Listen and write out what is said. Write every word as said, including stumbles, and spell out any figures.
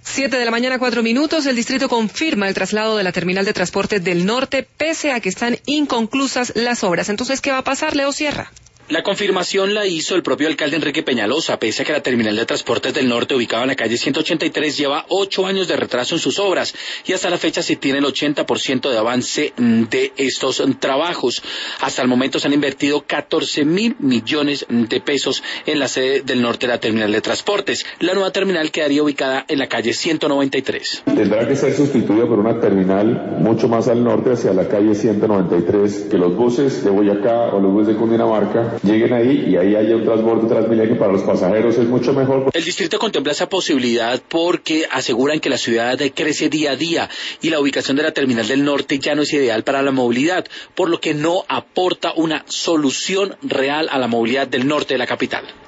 Siete de la mañana, cuatro minutos. El distrito confirma el traslado de la terminal de transporte del norte, pese a que están inconclusas las obras. Entonces, ¿qué va a pasar, Leo Sierra? La confirmación la hizo el propio alcalde Enrique Peñalosa, pese a que la terminal de transportes del norte, ubicada en la calle ciento ochenta y tres, lleva ocho años de retraso en sus obras y hasta la fecha se tiene el ochenta por ciento de avance de estos trabajos. Hasta el momento se han invertido catorce mil millones de pesos en la sede del norte de la terminal de transportes. La nueva terminal quedaría ubicada en la calle ciento noventa y tres. Tendrá que ser sustituida por una terminal mucho más al norte, hacia la calle ciento noventa y tres, que los buses de Boyacá o los buses de Cundinamarca lleguen ahí y ahí haya un transbordo Transmilenio que para los pasajeros es mucho mejor. El distrito contempla esa posibilidad porque aseguran que la ciudad crece día a día y la ubicación de la terminal del norte ya no es ideal para la movilidad, por lo que no aporta una solución real a la movilidad del norte de la capital.